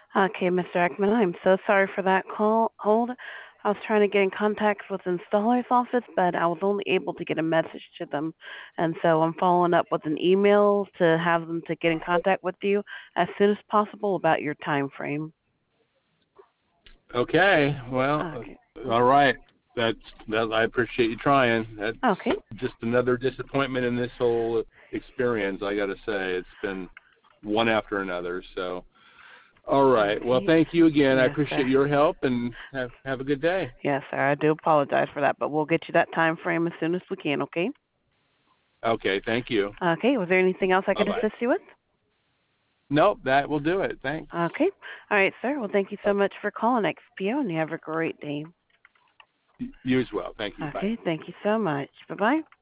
Okay, Mr. Ekman, I'm so sorry for that call. Hold. I was trying to get in contact with the installer's office, but I was only able to get a message to them. And so I'm following up with an email to have them to get in contact with you as soon as possible about your time frame. Okay. Well, Okay. all right. That's that. I appreciate you trying. That's Okay. just another disappointment in this whole experience. I got to say, it's been one after another. So, all right. Well, Okay. thank you again. I Yes, sir. appreciate your help, and have a good day. Yes, sir. I do apologize for that, but we'll get you that time frame as soon as we can, okay? Okay. Thank you. Okay. Was there anything else I Bye could bye. assist you with? Nope, that will do it. Thanks. Okay. All right, sir. Well, thank you so much for calling XPO, and you have a great day. You as well. Thank you. Bye. Okay. Thank you so much. Bye-bye.